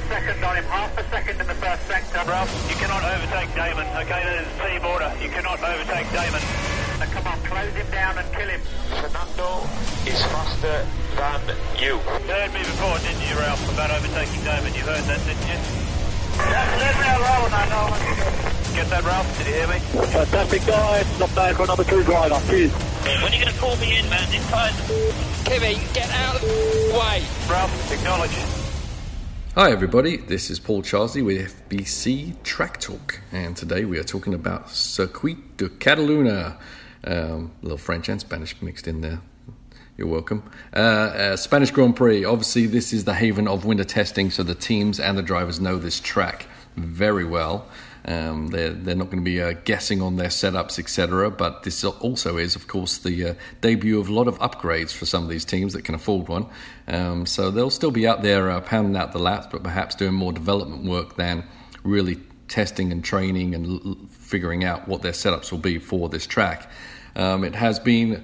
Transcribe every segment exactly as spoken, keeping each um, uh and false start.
second on him, half a second in the first sector. Ralph, you cannot overtake Damon, okay? That is team order. You cannot overtake Damon. Now come on, close him down and kill him. Fernando is faster than you. You heard me before, didn't you, Ralph, about overtaking Damon? You heard that, didn't you? Yeah, leave me alone, I know. Get that, Ralph? Did you hear me? Fantastic, guys. Not bad for another two driver. Cheers. When are you going to call me in, man? This time. Kimmy, get out of the way. Ralph, acknowledge. Hi everybody, this is Paul Charsley with F B C Track Talk, and today we are talking about Circuit de Catalunya. Um, a little French and Spanish mixed in there. You're welcome. Uh, uh, Spanish Grand Prix. Obviously, this is the haven of winter testing, so the teams and the drivers know this track very well. Um, they're, they're not going to be uh, guessing on their setups, et cetera. But this also is, of course, the uh, debut of a lot of upgrades for some of these teams that can afford one. Um, so they'll still be out there uh, pounding out the laps, but perhaps doing more development work than really testing and training and l- figuring out what their setups will be for this track. Um, it has been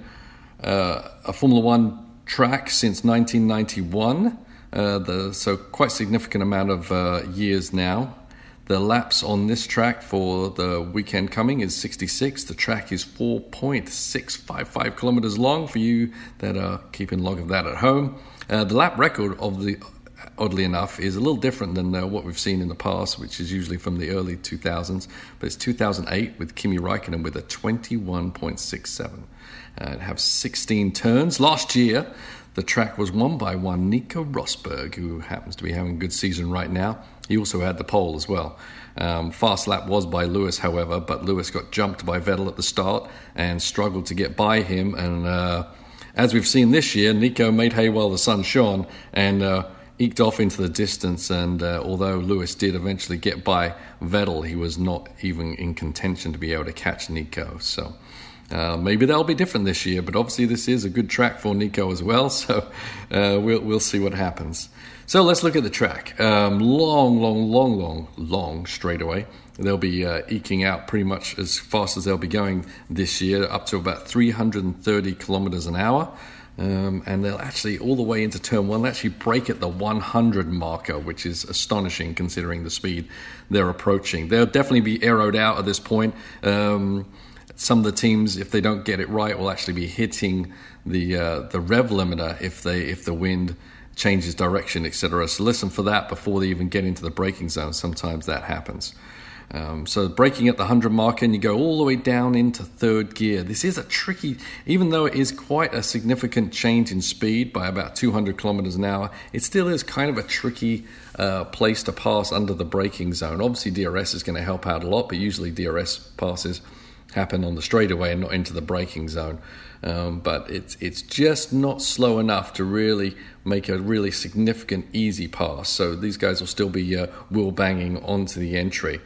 uh, a Formula One track since nineteen ninety-one, uh, the, so quite significant amount of uh, years now. The laps on this track for the weekend coming is sixty-six. The track is four point six five five kilometers long for you that are keeping log of that at home. Uh, the lap record of the, oddly enough, is a little different than uh, what we've seen in the past, which is usually from the early two thousands. But it's two thousand eight with Kimi Räikkönen with a twenty-one point six seven. Uh, it has sixteen turns. Last year, the track was won by one Nico Rosberg, who happens to be having a good season right now. He also had the pole as well. Um, fast lap was by Lewis, however, but Lewis got jumped by Vettel at the start and struggled to get by him. And uh, as we've seen this year, Nico made hay while the sun shone and uh, eked off into the distance. And uh, although Lewis did eventually get by Vettel, he was not even in contention to be able to catch Nico. So Uh, maybe that'll be different this year, but obviously this is a good track for Nico as well, so uh, we'll we'll see what happens. So let's look at the track. Um, long, long, long, long, long straightaway. They'll be uh, eking out pretty much as fast as they'll be going this year, up to about three hundred thirty kilometers an hour. Um, and they'll actually, all the way into turn one, they'll actually break at the one hundred marker, which is astonishing considering the speed they're approaching. They'll definitely be aeroed out at this point. Um, Some of the teams, if they don't get it right, will actually be hitting the uh, the rev limiter if they if the wind changes direction, et cetera. So listen for that before they even get into the braking zone. Sometimes that happens. Um, so braking at the one hundred marker, and you go all the way down into third gear. This is a tricky, even though it is quite a significant change in speed by about two hundred kilometers an hour, it still is kind of a tricky uh, place to pass under the braking zone. Obviously, D R S is going to help out a lot, but usually D R S passes happen on the straightaway and not into the braking zone. Um, but it's it's just not slow enough to really make a really significant easy pass. So these guys will still be uh, wheel banging onto the entry.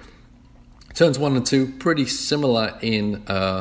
Turns one and two, pretty similar in uh,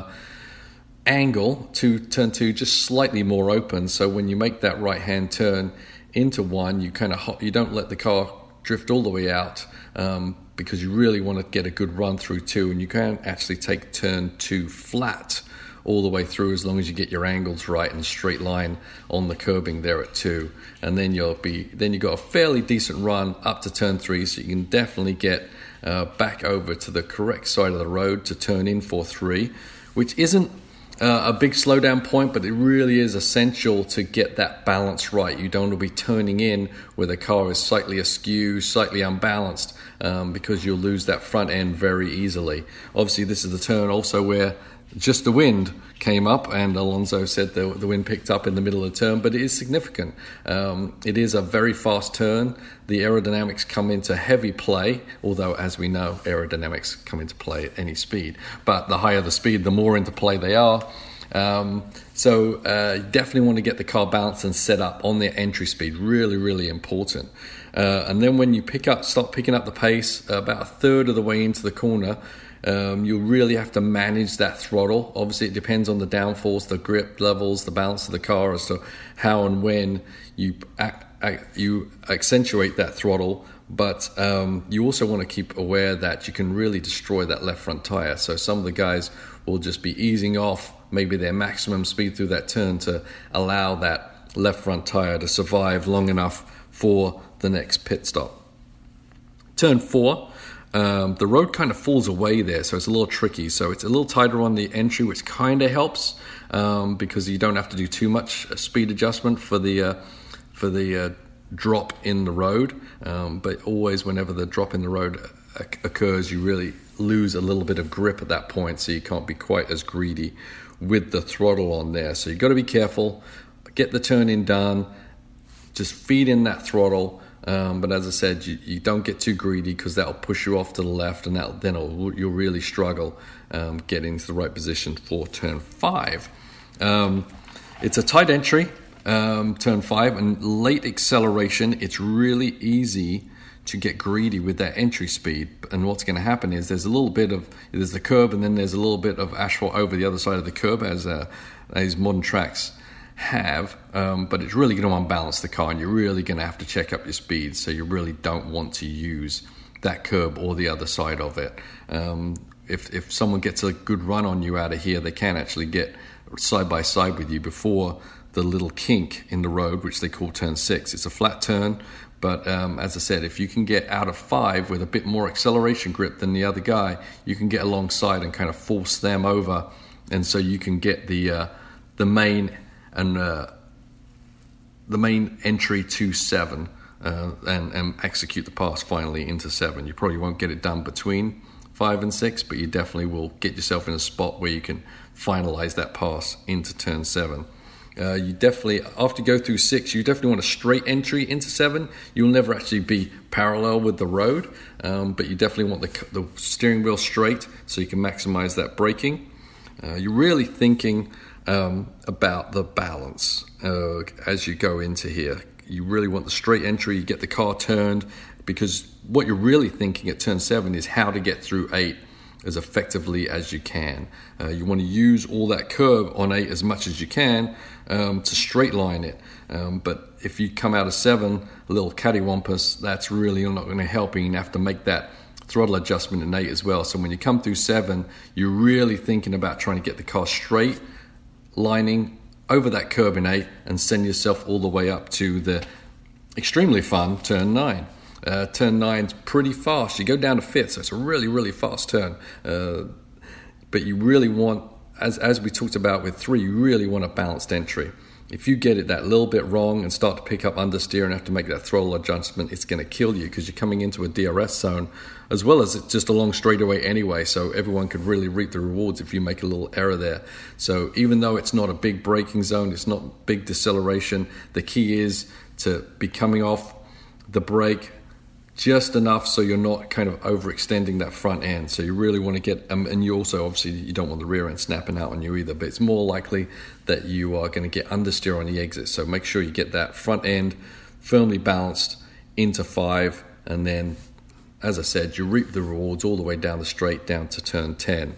angle to turn two, just slightly more open. So when you make that right-hand turn into one, you kind of ho- you don't let the car drift all the way out, um, because you really want to get a good run through two, and you can actually take turn two flat all the way through as long as you get your angles right and straight line on the curbing there at two, and then you'll be then you got a fairly decent run up to turn three, so you can definitely get uh, back over to the correct side of the road to turn in for three, which isn't Uh, a big slowdown point, but it really is essential to get that balance right. You don't want to be turning in where the car is slightly askew, slightly unbalanced, um, because you'll lose that front end very easily. Obviously, this is the turn also where just the wind came up, and Alonso said the, the wind picked up in the middle of the turn, but it is significant. Um, it is a very fast turn. The aerodynamics come into heavy play, although, as we know, aerodynamics come into play at any speed. But the higher the speed, the more into play they are. Um, so uh, you definitely want to get the car balanced and set up on their entry speed. Really, really important. Uh, and then when you pick up, start picking up the pace, about a third of the way into the corner, Um, you really have to manage that throttle. Obviously, it depends on the downforce, the grip levels, the balance of the car as to how and when you act, act, you accentuate that throttle. But um, you also want to keep aware that you can really destroy that left front tire. So some of the guys will just be easing off maybe their maximum speed through that turn to allow that left front tire to survive long enough for the next pit stop. Turn four, um, the road kind of falls away there, so it's a little tricky. So it's a little tighter on the entry, which kind of helps um, because you don't have to do too much speed adjustment for the uh, for the uh, drop in the road. Um, but always, whenever the drop in the road occurs, you really lose a little bit of grip at that point, so you can't be quite as greedy with the throttle on there. So you've got to be careful, get the turn in done, just feed in that throttle, um, but as I said, you, you don't get too greedy because that'll push you off to the left, and that then it'll, you'll really struggle um, getting into the right position for turn five. Um, it's a tight entry, um, turn five, and late acceleration. It's really easy to get greedy with that entry speed, and what's going to happen is there's a little bit of there's the curb, and then there's a little bit of asphalt over the other side of the curb, as uh, these modern tracks have, um, but it's really going to unbalance the car, and you're really going to have to check up your speed. So you really don't want to use that curb or the other side of it. Um, if if someone gets a good run on you out of here, they can actually get side by side with you before the little kink in the road, which they call turn six. It's a flat turn. But um, as I said, if you can get out of five with a bit more acceleration grip than the other guy, you can get alongside and kind of force them over, and so you can get the uh, the main and uh, the main entry to seven uh, and, and execute the pass finally into seven. You probably won't get it done between five and six, but you definitely will get yourself in a spot where you can finalize that pass into turn seven. Uh, you definitely, after you go through six, you definitely want a straight entry into seven. You'll never actually be parallel with the road, um, but you definitely want the, the steering wheel straight so you can maximize that braking. Uh, you're really thinking um, about the balance uh, as you go into here. You really want the straight entry, you get the car turned, because what you're really thinking at turn seven is how to get through eight as effectively as you can. Uh, you want to use all that curb on eight as much as you can um, to straight line it. Um, but if you come out of seven, a little cattywampus, that's really not going to help. You have to make that throttle adjustment in eight as well. So when you come through seven, you're really thinking about trying to get the car straight, lining over that curb in eight, and send yourself all the way up to the extremely fun turn nine. Uh, turn nine's pretty fast. You go down to fifth, so it's a really, really fast turn. Uh, but you really want, as as we talked about with three, you really want a balanced entry. If you get it that little bit wrong and start to pick up understeer and have to make that throttle adjustment, it's going to kill you because you're coming into a D R S zone, as well as it's just a long straightaway anyway, so everyone could really reap the rewards if you make a little error there. So even though it's not a big braking zone, it's not big deceleration, the key is to be coming off the brake just enough so you're not kind of overextending that front end. So you really want to get, um, and you also obviously you don't want the rear end snapping out on you either, but it's more likely that you are going to get understeer on the exit. So make sure you get that front end firmly balanced into five, and then, as I said, you reap the rewards all the way down the straight down to turn ten.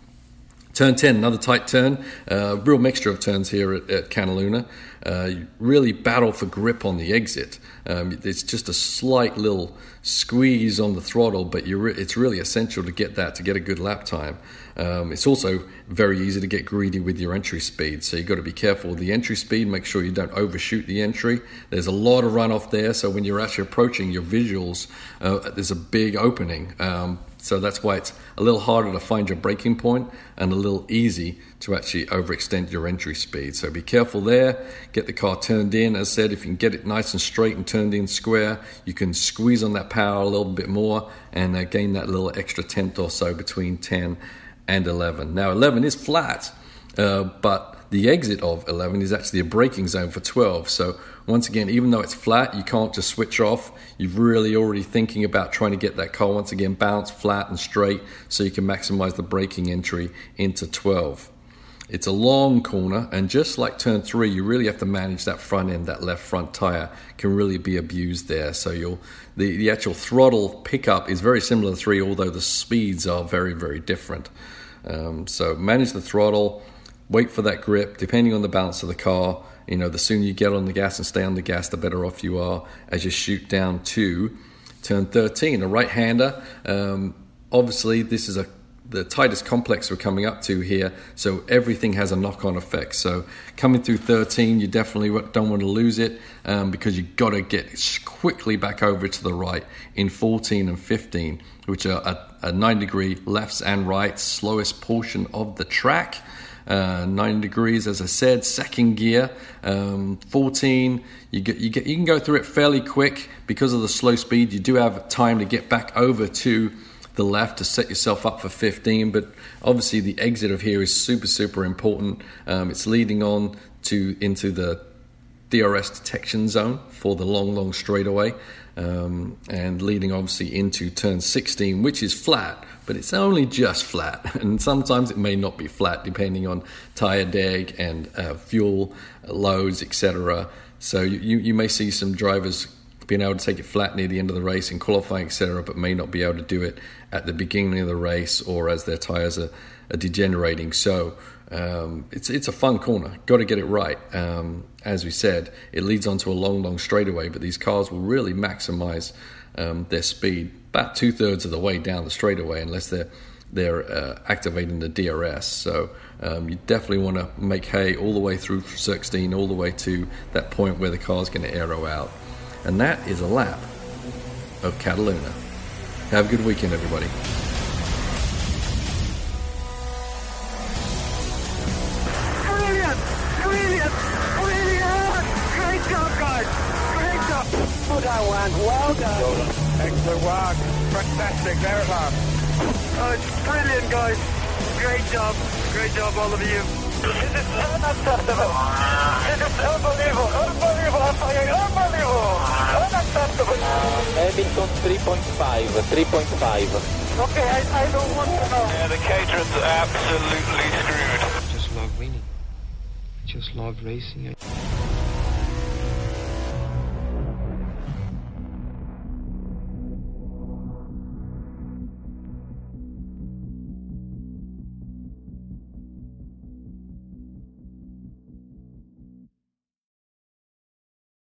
Turn ten, another tight turn, uh, real mixture of turns here at, at Cataluna. Uh, you really battle for grip on the exit. Um, it's just a slight little squeeze on the throttle, but you're re- it's really essential to get that, to get a good lap time. Um, it's also very easy to get greedy with your entry speed, so you've got to be careful with the entry speed. Make sure you don't overshoot the entry. There's a lot of runoff there, so when you're actually approaching your visuals, uh, there's a big opening. Um, So that's why it's a little harder to find your braking point and a little easy to actually overextend your entry speed. So be careful there. Get the car turned in. As I said, if you can get it nice and straight and turned in square, you can squeeze on that power a little bit more and uh, gain that little extra tenth or so between ten and eleven. Now eleven is flat, uh, but the exit of eleven is actually a braking zone for twelve. So once again, even though it's flat, you can't just switch off. You've really already thinking about trying to get that car once again balanced, flat and straight, so you can maximize the braking entry into twelve. It's a long corner, and just like turn three, you really have to manage that front end. That left front tire can really be abused there. So you'll the, the actual throttle pickup is very similar to three, although the speeds are very, very different. Um, so manage the throttle, wait for that grip, depending on the balance of the car. You know, the sooner you get on the gas and stay on the gas, the better off you are as you shoot down to turn thirteen. A right-hander, um, obviously this is a the tightest complex we're coming up to here, so everything has a knock-on effect. So coming through thirteen, you definitely don't want to lose it, um, because you've got to get quickly back over to the right in fourteen and fifteen, which are a, a nine degree lefts and rights, slowest portion of the track. Uh, nine degrees, as I said, second gear. um, fourteen, you get you get you can go through it fairly quick because of the slow speed. You do have time to get back over to the left to set yourself up for fifteen, but obviously the exit of here is super super important. Um, it's leading on to into the D R S detection zone for the long long straightaway, um, and leading obviously into turn sixteen, which is flat, but it's only just flat, and sometimes it may not be flat depending on tire deg and uh, fuel loads, et cetera. So you, you may see some drivers being able to take it flat near the end of the race in qualifying, et cetera, but may not be able to do it at the beginning of the race or as their tires are, are degenerating. So um, it's it's a fun corner. Got to get it right. Um, as we said, it leads onto a long, long straightaway, but these cars will really maximize um, their speed about two thirds of the way down the straightaway, unless they're they're uh, activating the D R S. So um, you definitely want to make hay all the way through sixteen, all the way to that point where the car's going to aero out. And that is a lap of Cataluna. Have a good weekend, everybody. Brilliant! Brilliant! Brilliant! Great job, guys! Great job! Well done, Juan. Well done. Excellent work. Fantastic. There it is. Oh, it's brilliant, guys. Great job. Great job, all of you. This is unacceptable. This is unbelievable. Unbelievable. I'm saying unbelievable. Unacceptable. Hamilton three point five, three point five. Okay, I, I don't want to know. Yeah, the Caterhams are absolutely screwed. Just love winning. Just love racing.